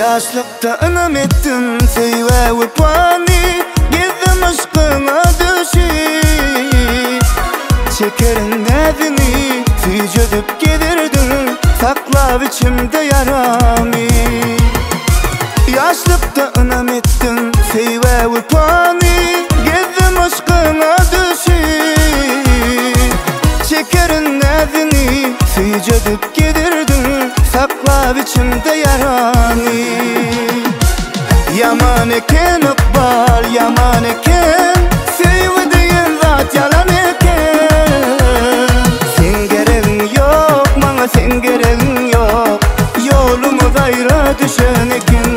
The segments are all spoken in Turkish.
Yaşlıkta ınam ettin seyve ve pani, gizdim aşkına düşüp çekerin evini fücüdüp gelirdin, sakla biçimde yaramı. Yaşlıkta ınam ettin seyve ve pani, gizdim aşkına düşüp çekerin evini fücüdüp gelirdin, sakla biçimde yaranı. Yaman eken ıkbal, yaman eken sevdiğin zat yalan eken. Sen gereğin yok, bana sen gereğin yok, yolumuz ayrı düşen eken.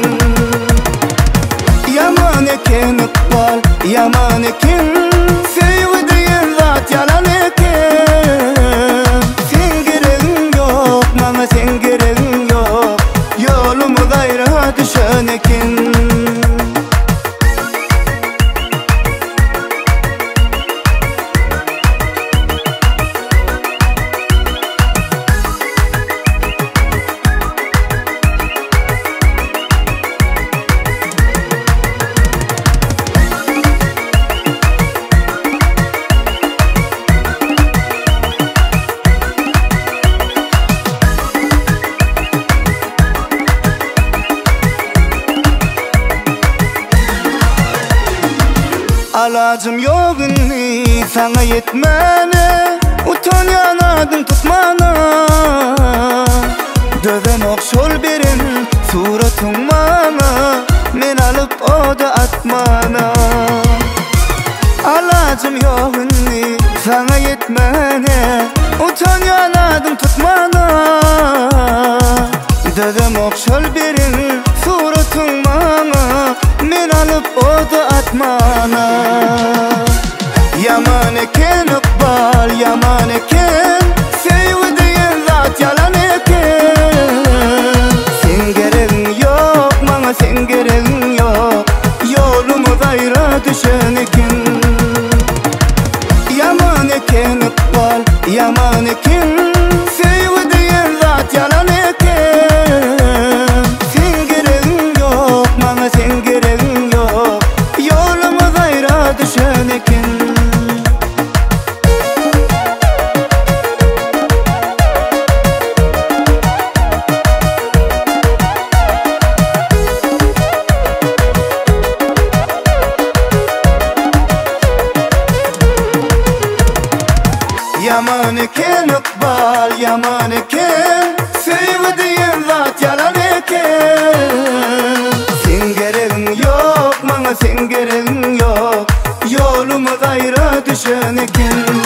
Yaman eken ıkbal, yaman eken sevdiğin zat yalan eken. Sen gereğin yok, bana sen gereğin yok, yolumuz ayrı düşen eken. Alacım yok inni sana yetmene, utan yanadın tutmana. Döven okşol berin suratın bana, men alıp o da atmana. Alacım yok inni sana yetmene, utan yanadın tutmana. Döven okşol berin suratın bana, men alıp o da atmana. Yaman eken ıkbal, yaman eken sevdiğin zat yalan eken. Sen gereğin yok, bana sen gereğin yok, yolumuz ayrı düşen eken. Yaman eken ıkbal, yaman eken sevdiğin zat yalan eken. Sen gereğin yok, bana sen gereğin yok, yolumuz ayrı düşen eken. Yaman eken ıkbal, yaman eken sevdiğin zat yalan eken. Sen gereğin yok, bana sen gereğin yok, yolumuz ayrı düşen eken.